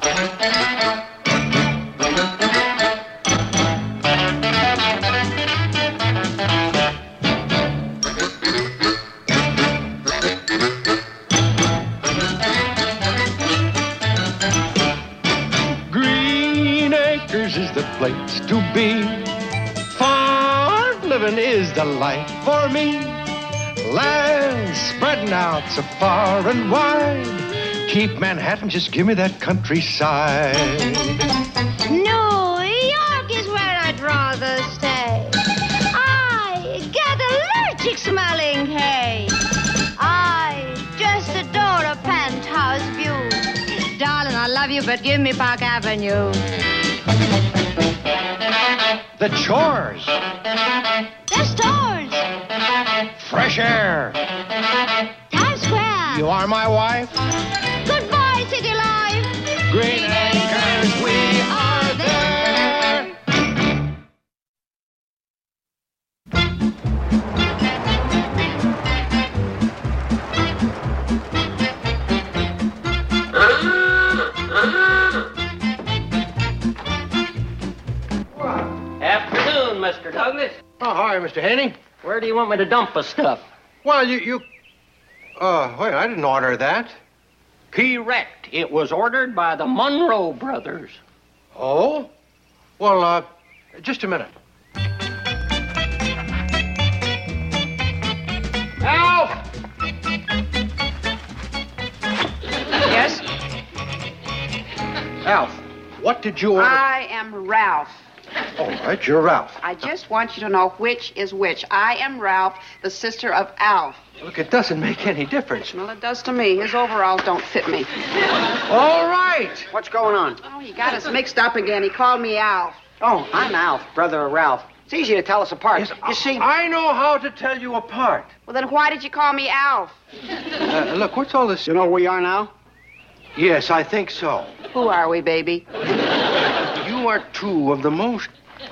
Green Acres is the place to be. Farm living is the life for me. Land spreading out so far and wide. Keep Manhattan, just give me that countryside. New York is where I'd rather stay. I get allergic smelling hay. I just adore a penthouse view. Darling, I love you, but give me Park Avenue. The chores. The stores. Fresh air. Times Square. You are my wife. Goodbye, city life. Green Acres, we are there. Afternoon, Mr. Douglas. Oh, hi, Mr. Haney. Where do you want me to dump the stuff? Well, wait, I didn't order that. Correct. It was ordered by the Monroe brothers. Oh? Well, just a minute. Alf! Yes? Alf, what did you order? I am Ralph. Oh, right, you're Ralph. I just want you to know which is which. I am Ralph, the sister of Alf. Look, it doesn't make any difference. Well, it does to me. His overalls don't fit me. All right. What's going on? Oh, he got us mixed up again. He called me Alf. Oh, I'm Alf, brother of Ralph. It's easy to tell us apart. Yes, You see... I know how to tell you apart. Well, then why did you call me Alf? Look, what's all this? You know where we are now? Yes, I think so. Who are we, baby? You are two of the most...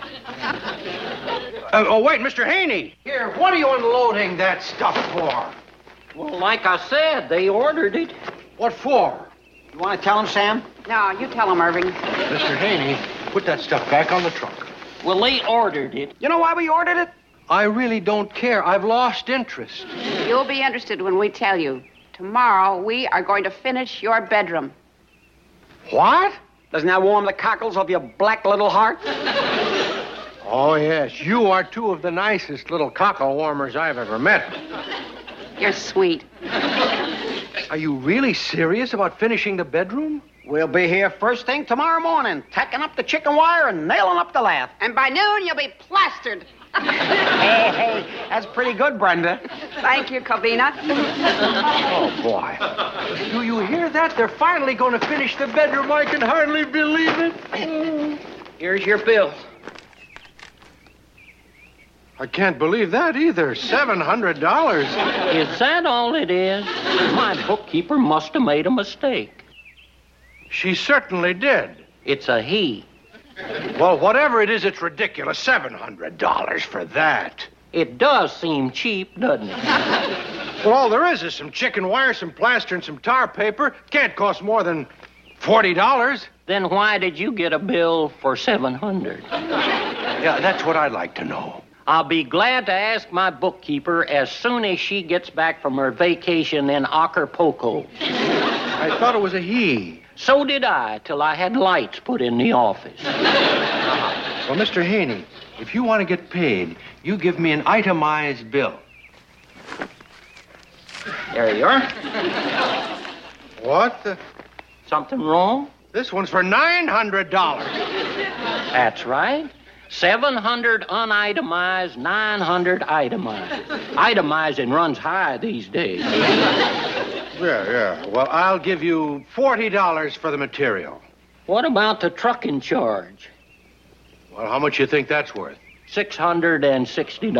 wait, Mr. Haney. Here, what are you unloading that stuff for? Well, like I said, they ordered it. What for? You want to tell them, Sam? No, you tell him, Irving. Mr. Haney, put that stuff back on the trunk. Well, they ordered it. You know why we ordered it? I really don't care. I've lost interest. You'll be interested when we tell you. Tomorrow, we are going to finish your bedroom. What? Doesn't that warm the cockles of your black little heart? Oh, yes. You are two of the nicest little cockle warmers I've ever met. You're sweet. Are you really serious about finishing the bedroom? We'll be here first thing tomorrow morning, tacking up the chicken wire and nailing up the lath. And by noon, you'll be plastered. Hey, that's pretty good, Brenda. Thank you, Covina. Oh, boy. Do you hear that? They're finally going to finish the bedroom. I can hardly believe it. Here's your bill. I can't believe that either. $700. Is that all it is? My bookkeeper must have made a mistake. She certainly did. It's a he. Well, whatever it is, it's ridiculous. $700 for that. It does seem cheap, doesn't it? Well, all there is some chicken wire, some plaster, and some tar paper. Can't cost more than $40. Then why did you get a bill for $700? Yeah, that's what I'd like to know. I'll be glad to ask my bookkeeper as soon as she gets back from her vacation in Acapulco. I thought it was a he. So did I, till I had lights put in the office. Well, Mr. Haney, if you want to get paid, you give me an itemized bill. There you are. What the? Something wrong? This one's for $900. That's right. 700 unitemized, 900 itemized. Itemizing runs high these days. Yeah. Well, I'll give you $40 for the material. What about the trucking charge? Well, how much you think that's worth? $660.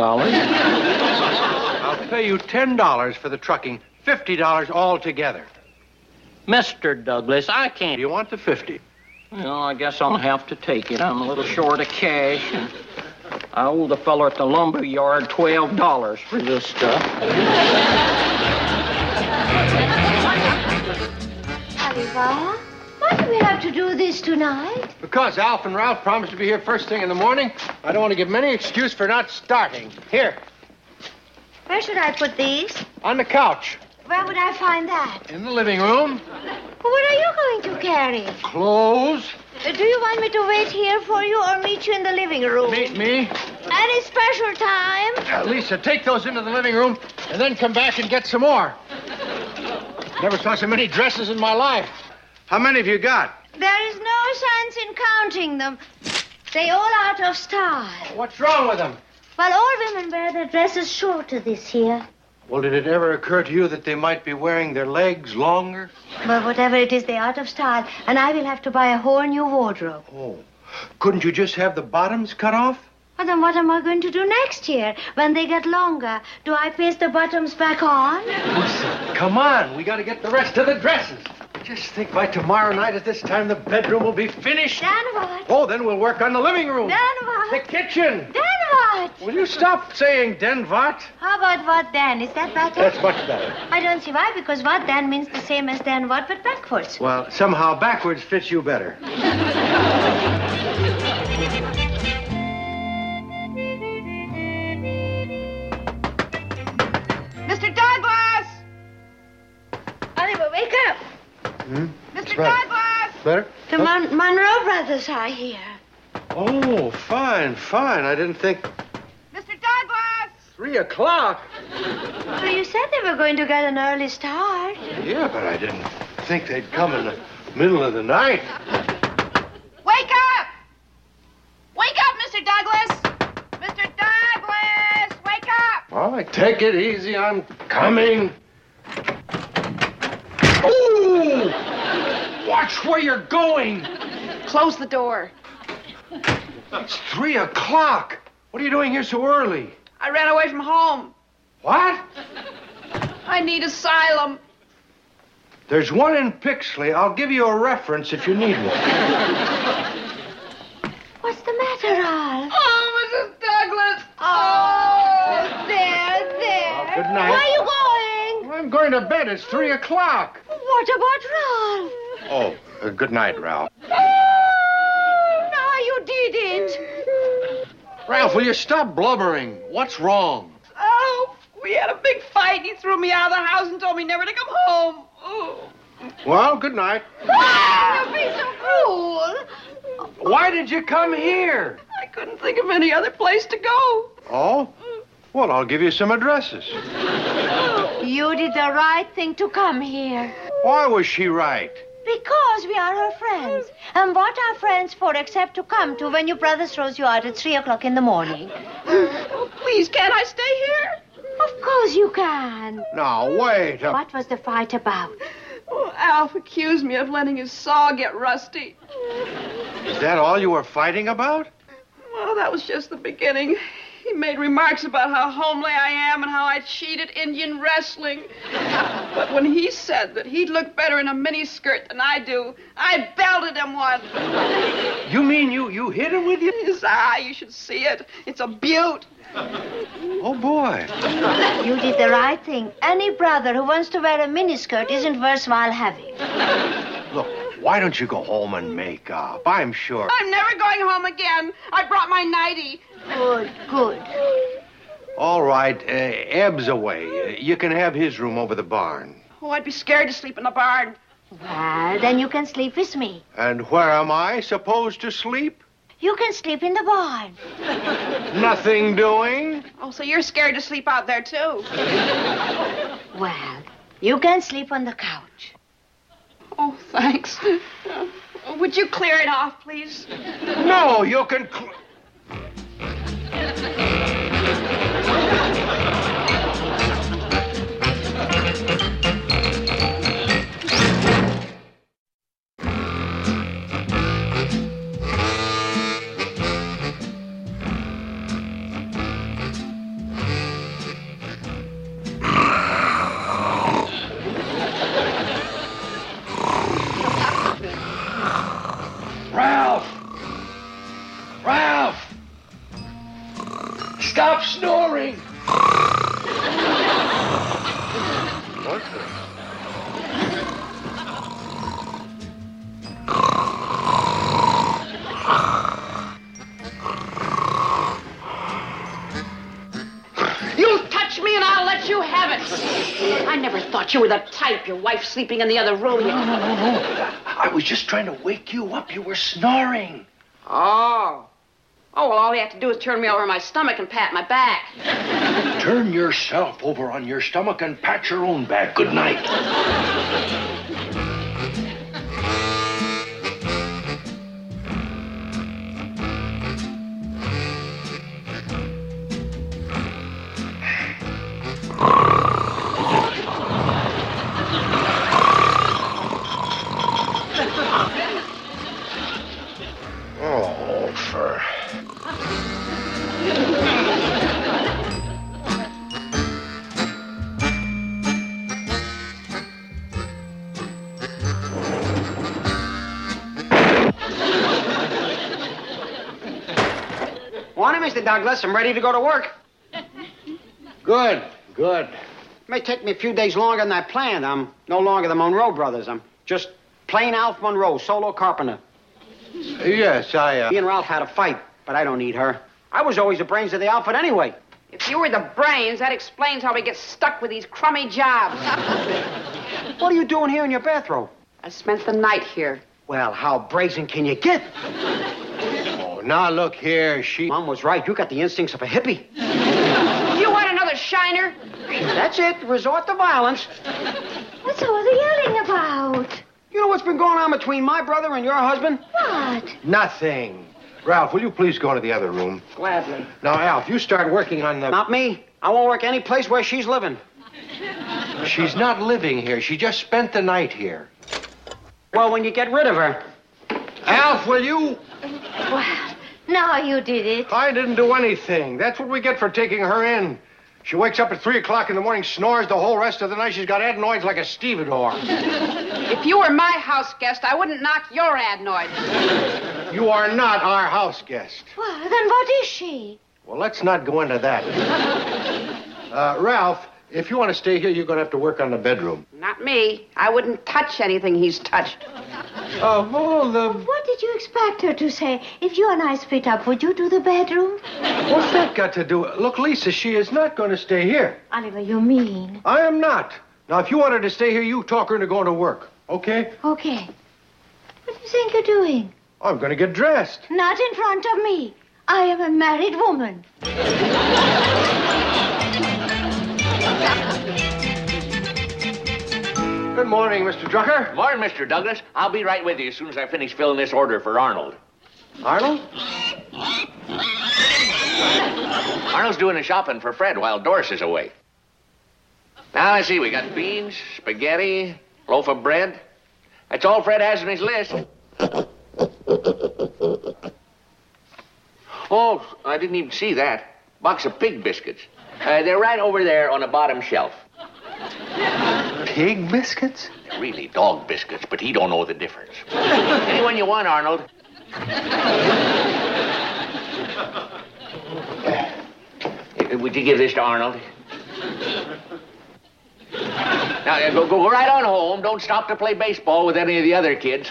I'll pay you $10 for the trucking, $50 altogether. Mr. Douglas, I can't... Do you want the 50? Well, I guess I'll have to take it. I'm a little short of cash, and I owe the fellow at the lumber yard $12 for this stuff. Oliver, Why do we have to do this tonight? Because Alf and Ralph promised to be here first thing in the morning. I don't want to give them any excuse for not starting. Here, Where should I put these? on the couch. Where would I find that? In the living room. What are you going to carry? Clothes. Do you want me to wait here for you or meet you in the living room? Meet me. Any special time? Lisa, take those into the living room and then come back and get some more. Never saw so many dresses in my life. How many have you got? There is no sense in counting them. They all out of style. What's wrong with them? Well, all women wear their dresses shorter this year. Well, did it ever occur to you that they might be wearing their legs longer? But whatever it is, they're out of style, and I will have to buy a whole new wardrobe. Oh. Couldn't you just have the bottoms cut off? Well, then what am I going to do next year when they get longer? Do I paste the bottoms back on? Lisa, come on. We got to get the rest of the dresses. Just think by tomorrow night at this time the bedroom will be finished. Then what? Oh, then we'll work on the living room. Then what? The kitchen. Then what? Will you stop saying den what? How about what then? Is that better? That's much better. I don't see why, because what then means the same as then what, but backwards. Well, somehow backwards fits you better. Mr. Douglas! Oliver, wake up. Mr. Douglas! Better? The Monroe brothers are here. Oh, fine. I didn't think... Mr. Douglas! 3 o'clock? Well, you said they were going to get an early start. Yeah, but I didn't think they'd come in the middle of the night. Wake up! Wake up, Mr. Douglas! Mr. Douglas! Wake up! All right, take it easy. I'm coming. Ooh! Watch where you're going. Close the door. It's 3 o'clock. What are you doing here so early? I ran away from home. What? I need asylum. There's one in Pixley. I'll give you a reference if you need one. What's the matter, Al? Oh, Mrs. Douglas! Oh, there. Good night. Where are you going? I'm going to bed. It's 3 o'clock. What about Ralph? Oh, good night, Ralph. Oh, no, you didn't. Ralph, will you stop blubbering? What's wrong? Oh, we had a big fight. He threw me out of the house and told me never to come home. Oh. Well, good night. Don't be so cruel. Why did you come here? I couldn't think of any other place to go. Oh? Well, I'll give you some addresses. You did the right thing to come here. Why was she right? Because we are her friends. And what are friends for except to come to when your brother throws you out at 3 o'clock in the morning? Oh, please, can't I stay here? Of course you can. Now, wait. What was the fight about? Oh, Alf accused me of letting his saw get rusty. Is that all you were fighting about? Well, that was just the beginning. He made remarks about how homely I am and how I cheated Indian wrestling. But when he said that he'd look better in a miniskirt than I do, I belted him one. You mean you hit him with you? His you should see it. It's a beaut. Oh, boy. You did the right thing. Any brother who wants to wear a miniskirt isn't worthwhile having. Look, why don't you go home and make up? I'm sure. I'm never going home again. I brought my nightie. Good. All right, Eb's away. You can have his room over the barn. Oh, I'd be scared to sleep in the barn. Well, then you can sleep with me. And where am I supposed to sleep? You can sleep in the barn. Nothing doing? Oh, so you're scared to sleep out there, too. Well, you can sleep on the couch. Oh, thanks. Would you clear it off, please? No, you can... Ralph! Stop snoring! What the... thought you were the type. Your wife sleeping in the other room. No. I was just trying to wake you up. You were snoring. Oh. Oh, well, all you have to do is turn me over on my stomach and pat my back. Turn yourself over on your stomach and pat your own back. Good night. Oh, for... Morning, Mr. Douglas. I'm ready to go to work. Good. It may take me a few days longer than I planned. I'm no longer the Monroe brothers. I'm just plain Alf Monroe, solo carpenter. Yes, He and Ralph had a fight, but I don't need her. I was always the brains of the outfit anyway. If you were the brains, that explains how we get stuck with these crummy jobs. What are you doing here in your bathrobe? I spent the night here. Well, how brazen can you get? Oh, now look here. Mom was right. You got the instincts of a hippie. You want another shiner? That's it. Resort to violence. What's all the yelling about? You know what's been going on between my brother and your husband? What? Nothing. Ralph, will you please go into the other room? Gladly. Now, Alf, you start working on the... Not me. I won't work any place where she's living. She's not living here. She just spent the night here. Well, when you get rid of her. Alf, will you? Well, now you did it. I didn't do anything. That's what we get for taking her in. She wakes up at 3 o'clock in the morning, snores the whole rest of the night. She's got adenoids like a stevedore. If you were my house guest, I wouldn't knock your adenoids. You are not our house guest. Well, then what is she? Well, let's not go into that. Ralph, if you want to stay here, you're going to have to work on the bedroom. Not me. I wouldn't touch anything he's touched. What did you expect her to say? If you and I split up, would you do the bedroom? What's that got to do? Look, Lisa, she is not going to stay here. Oliver, you mean? I am not. Now, if you want her to stay here, you talk her into going to work, okay? Okay. What do you think you're doing? I'm going to get dressed. Not in front of me. I am a married woman. Good morning, Mr. Drucker. Morning, Mr. Douglas. I'll be right with you as soon as I finish filling this order for Arnold. Arnold? Arnold's doing the shopping for Fred while Doris is away. Now, let's see. We got beans, spaghetti, loaf of bread. That's all Fred has on his list. Oh, I didn't even see that. Box of pig biscuits. They're right over there on the bottom shelf. Pig biscuits? They're really dog biscuits, but he don't know the difference. Anyone you want, Arnold. Would you give this to Arnold? Now, go right on home. Don't stop to play baseball with any of the other kids.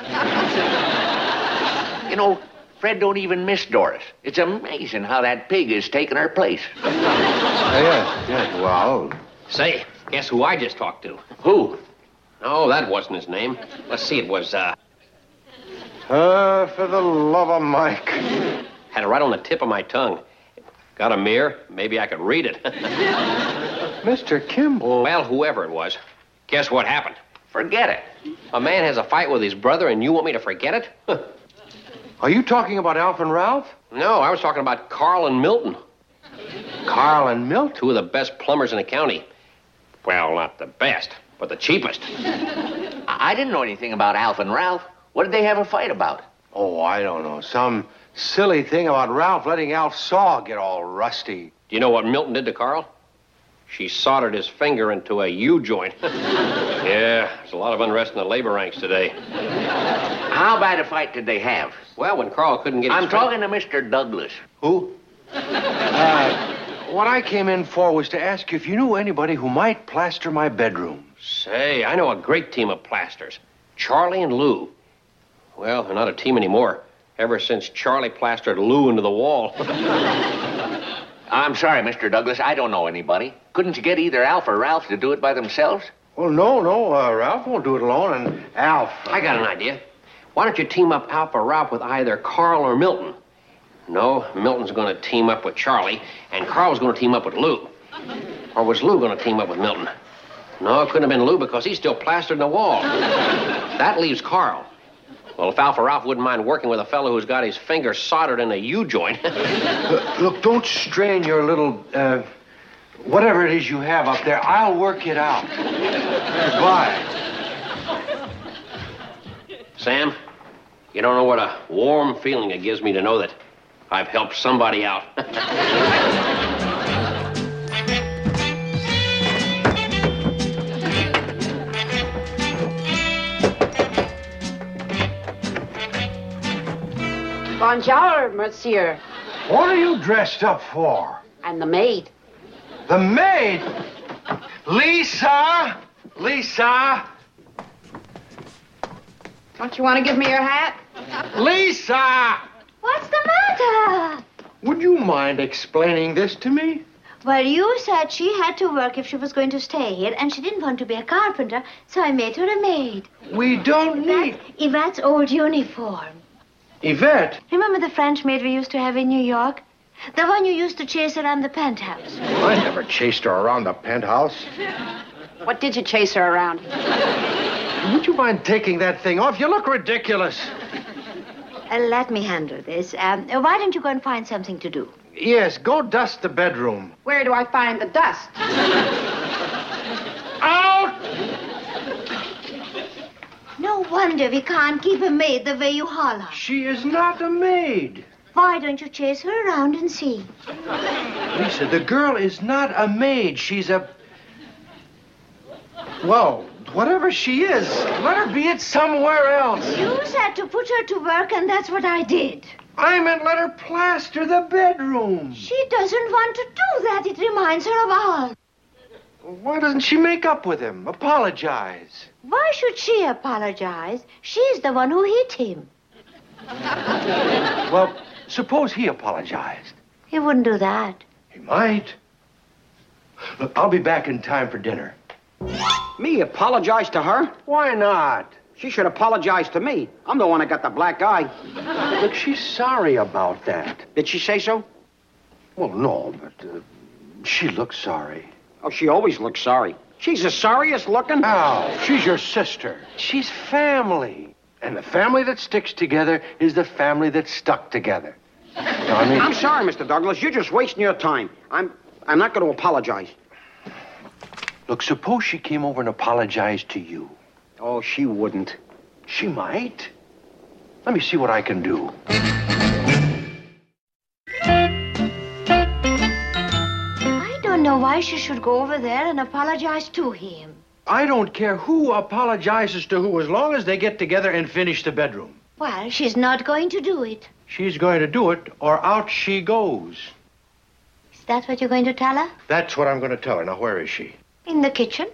You know, Fred don't even miss Doris. It's amazing how that pig has taken her place. Yes, well... Say, guess who I just talked to? Who? Oh, that wasn't his name. Let's see, it was, for the love of Mike. had it right on the tip of my tongue. Got a mirror? Maybe I could read it. Mr. Kimball. Well, whoever it was. Guess what happened? Forget it. A man has a fight with his brother, and you want me to forget it? Are you talking about Alf and Ralph? No, I was talking about Carl and Milton. Carl and Milton? Two of the best plumbers in the county. Well, not the best, but the cheapest. I didn't know anything about Alf and Ralph. What did they have a fight about? Oh, I don't know. Some silly thing about Ralph letting Alf's saw get all rusty. Do you know what Milton did to Carl? She soldered his finger into a U-joint. Yeah, there's a lot of unrest in the labor ranks today. How bad a fight did they have? Well, when Carl couldn't get his I'm talking to Mr. Douglas. Who? What I came in for was to ask you if you knew anybody who might plaster my bedroom. Say, I know a great team of plasters. Charlie and Lou. Well, they're not a team anymore. Ever since Charlie plastered Lou into the wall. I'm sorry, Mr. Douglas. I don't know anybody. Couldn't you get either Alf or Ralph to do it by themselves? Well, no, Ralph won't do it alone, and Alf... I got an idea. Why don't you team up Alf or Ralph with either Carl or Milton? No, Milton's going to team up with Charlie, and Carl's going to team up with Lou. Or was Lou going to team up with Milton? No, it couldn't have been Lou because he's still plastered in the wall. That leaves Carl. Well, if Alf or Ralph wouldn't mind working with a fellow who's got his finger soldered in a U-joint... Look, don't strain your little, whatever it is you have up there. I'll work it out. Goodbye. Sam, you don't know what a warm feeling it gives me to know that I've helped somebody out. Bonjour, monsieur. What are you dressed up for? I'm the maid. The maid? Lisa! Lisa! Don't you want to give me your hat? Lisa! What's the matter? Would you mind explaining this to me? Well, you said she had to work if she was going to stay here, and she didn't want to be a carpenter, so I made her a maid. We don't need... Yvette's old uniform. Yvette? Remember the French maid we used to have in New York? The one you used to chase around the penthouse. I never chased her around the penthouse. What did you chase her around? Would you mind taking that thing off? You look ridiculous. Let me handle this. Why don't you go and find something to do? Yes, go dust the bedroom. Where do I find the dust? Out! No wonder we can't keep a maid the way you holler. She is not a maid. Why don't you chase her around and see? Lisa, the girl is not a maid. She's a... Well, whatever she is, let her be it somewhere else. You said to put her to work, and that's what I did. I meant let her plaster the bedroom. She doesn't want to do that. It reminds her of Al. Why doesn't she make up with him? Apologize. Why should she apologize? She's the one who hit him. Well, suppose he apologized. He wouldn't do that. He might. Look, I'll be back in time for dinner. Me apologize to her? Why not? She should apologize to me. I'm the one that got the black eye. Look, she's sorry about that. Did she say so? Well, no, but she looks sorry. Oh, she always looks sorry. She's the sorriest looking. Al, she's your sister. She's family. And the family that sticks together is the family that's stuck together. Now, I mean... I'm sorry, Mr. Douglas. You're just wasting your time. I'm not going to apologize. Look, suppose she came over and apologized to you. Oh, she wouldn't. She might. Let me see what I can do. I don't know why she should go over there and apologize to him. I don't care who apologizes to who as long as they get together and finish the bedroom. Well, she's not going to do it. She's going to do it, or out she goes. Is that what you're going to tell her? That's what I'm going to tell her. Now, where is she? In the kitchen.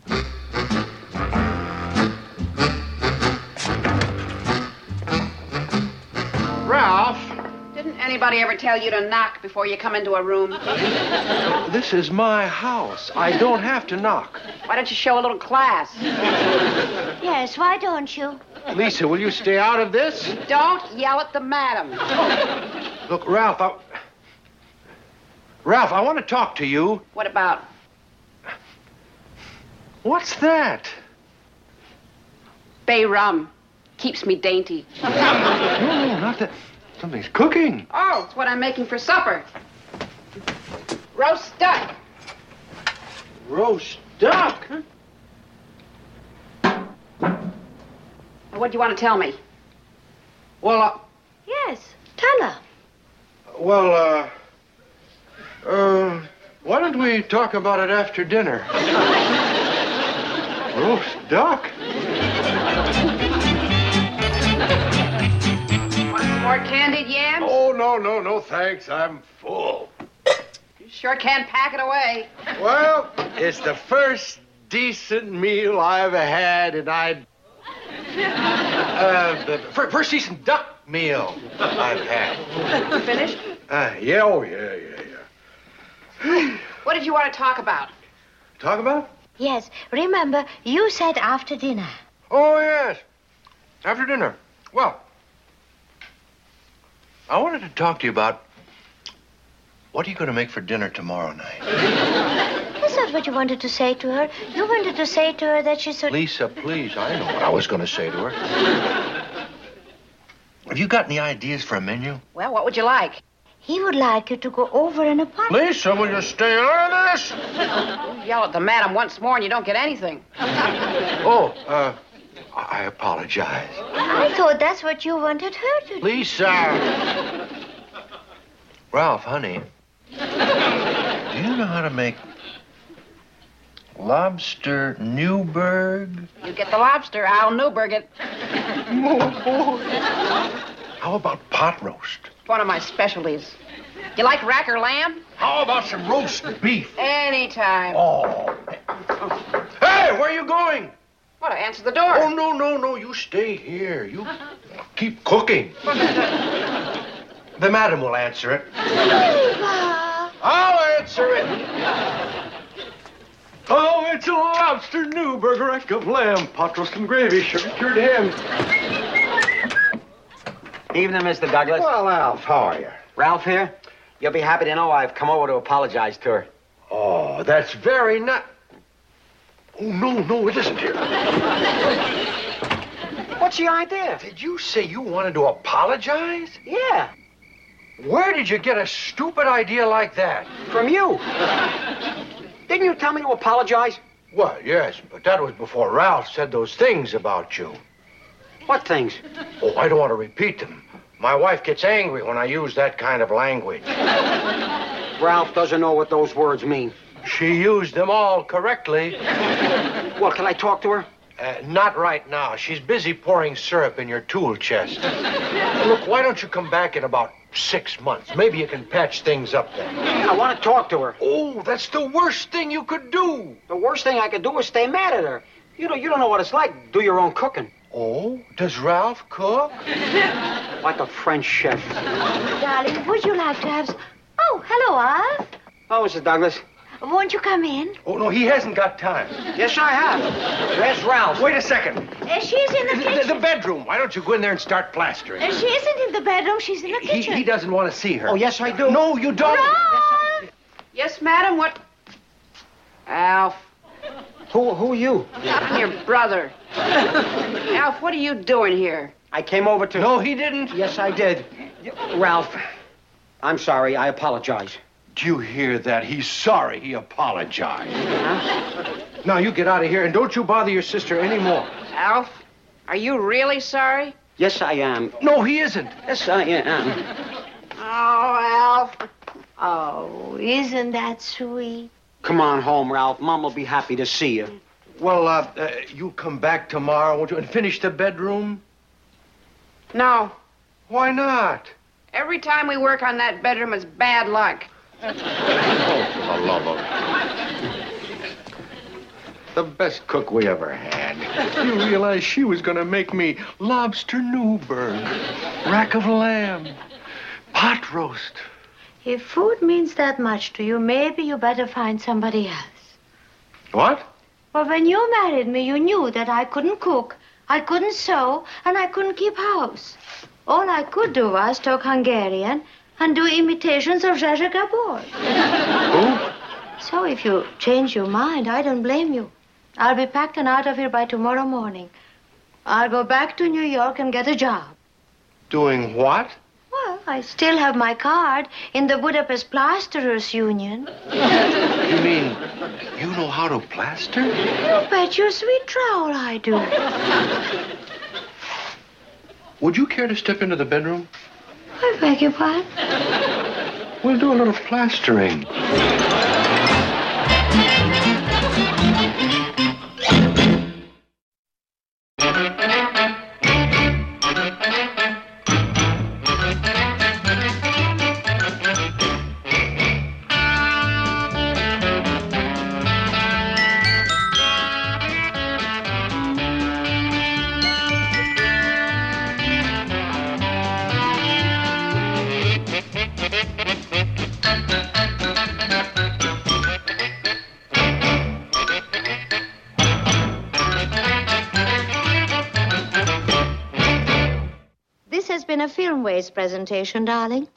Ralph! Didn't anybody ever tell you to knock before you come into a room? This is my house. I don't have to knock. Why don't you show a little class? Yes, why don't you? Lisa, will you stay out of this? Don't yell at the madam. Look, Ralph, I want to talk to you. What about? What's that? Bay rum. Keeps me dainty. No, not that. Something's cooking. Oh, it's what I'm making for supper. Roast duck. Roast duck? What do you want to tell me? Well, Yes, tell her. why don't we talk about it after dinner? Roast duck? Want some more candied yams? Oh, no, thanks. I'm full. You sure can pack it away. Well, it's the first decent meal I've had, and the first decent duck meal I've had. You finished? Yeah. What did you want to talk about? Talk about? Yes, remember, you said after dinner. Oh, yes. After dinner. Well, I wanted to talk to you about what are you going to make for dinner tomorrow night? That's not what you wanted to say to her. You wanted to say to her that she's so... Lisa, please, I know what I was going to say to her. Have you got any ideas for a menu? Well, what would you like? He would like you to go over an apartment. Lisa, will you stay out of this? You yell at the madam once more and you don't get anything. Oh, I apologize. I thought that's what you wanted her to do. Lisa! Ralph, honey, do you know how to make lobster Newburg? You get the lobster, I'll Newburg it. How about pot roast? It's one of my specialties. You like rack or lamb? How about some roast beef? Anytime. Oh. Hey, where are you going? What, to answer the door? Oh, no, you stay here. You keep cooking. The madam will answer it. I'll answer it. Oh, it's a lobster Newburg, rack of lamb, pot roast and gravy, cured ham. Evening, Mr. Douglas. Well, Alf, how are you? Ralph here. You'll be happy to know I've come over to apologize to her. Oh, that's very nice. Oh, no, it isn't here. What's the idea? Did you say you wanted to apologize? Yeah, Where did you get a stupid idea like that? from you. Didn't you tell me to apologize? Well, yes, but that was before Ralph said those things about you. What things? Oh, I don't want to repeat them. My wife gets angry when I use that kind of language. Ralph doesn't know what those words mean. She used them all correctly. Well, can I talk to her? Not right now. She's busy pouring syrup in your tool chest. Look, why don't you come back in about 6 months? Maybe you can patch things up then. I want to talk to her. Oh, that's the worst thing you could do. The worst thing I could do is stay mad at her. You don't know what it's like. Do your own cooking. Oh, does Ralph cook? Like a French chef. Darling, would you like to have... Oh, hello, Alf. Oh, Mrs. Douglas. Won't you come in? Oh, no, he hasn't got time. Yes, I have. Where's Ralph? Wait a second. She's in the kitchen. The bedroom. Why don't you go in there and start plastering? She isn't in the bedroom. She's in the kitchen. He doesn't want to see her. Oh, yes, I do. No, you don't. Ralph! Yes, madam, what? Alf, Who are you? I'm your brother. Alf, what are you doing here? I came over to... No, he didn't. Yes, I did. Ralph, I'm sorry. I apologize. Do you hear that? He's sorry. He apologized. Huh? Now, you get out of here, and don't you bother your sister anymore. Alf, are you really sorry? Yes, I am. No, he isn't. Yes, I am. Oh, Alf. Oh, isn't that sweet? Come on home, Ralph. Mom will be happy to see you. Well, you come back tomorrow, won't you, and finish the bedroom? No. Why not? Every time we work on that bedroom, it's bad luck. Oh, for the love of... The best cook we ever had. You realize she was going to make me lobster Newburg, rack of lamb, pot roast. If food means that much to you, maybe you better find somebody else. What? Well, when you married me, you knew that I couldn't cook, I couldn't sew, and I couldn't keep house. All I could do was talk Hungarian and do imitations of Zsa Gabor. Who? So if you change your mind, I don't blame you. I'll be packed and out of here by tomorrow morning. I'll go back to New York and get a job. Doing what? Well, I still have my card in the Budapest Plasterers Union. You mean you know how to plaster? You bet your sweet trowel I do. Would you care to step into the bedroom? I beg your pardon? We'll do a little plastering. in a Filmways presentation, darling.